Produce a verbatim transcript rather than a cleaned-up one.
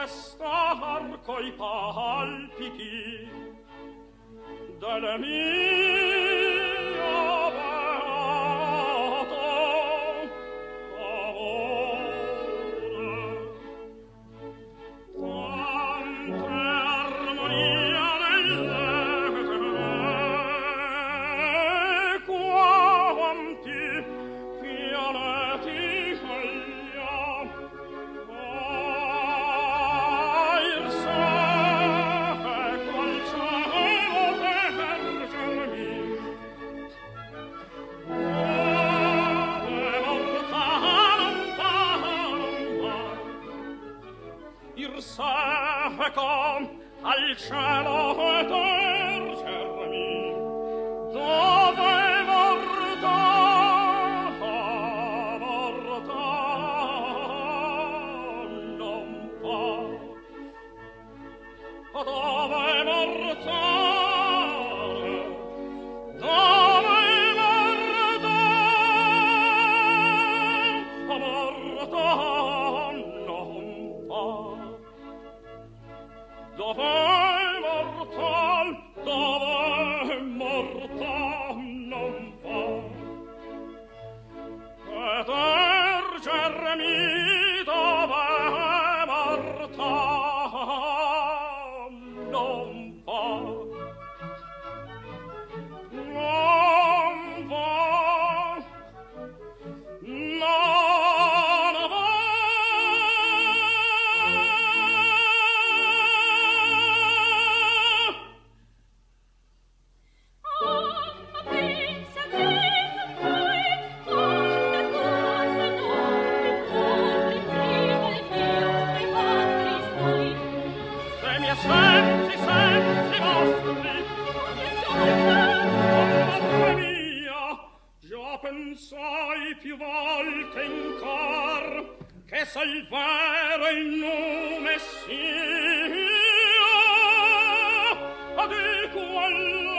star coi palpiti delle mie beato amore. Quante armonia nelle quanti pianeti al cielo tercermi dove morta morta non fa dove morta dove morta morta non fa dove mortal, dove mortal non fa. Ed ergermi dove mortal non fa. Non va, non va. Senti, senti vostri, amore mia, già pensai più volte in cor che se il vero il nome sia, ad quel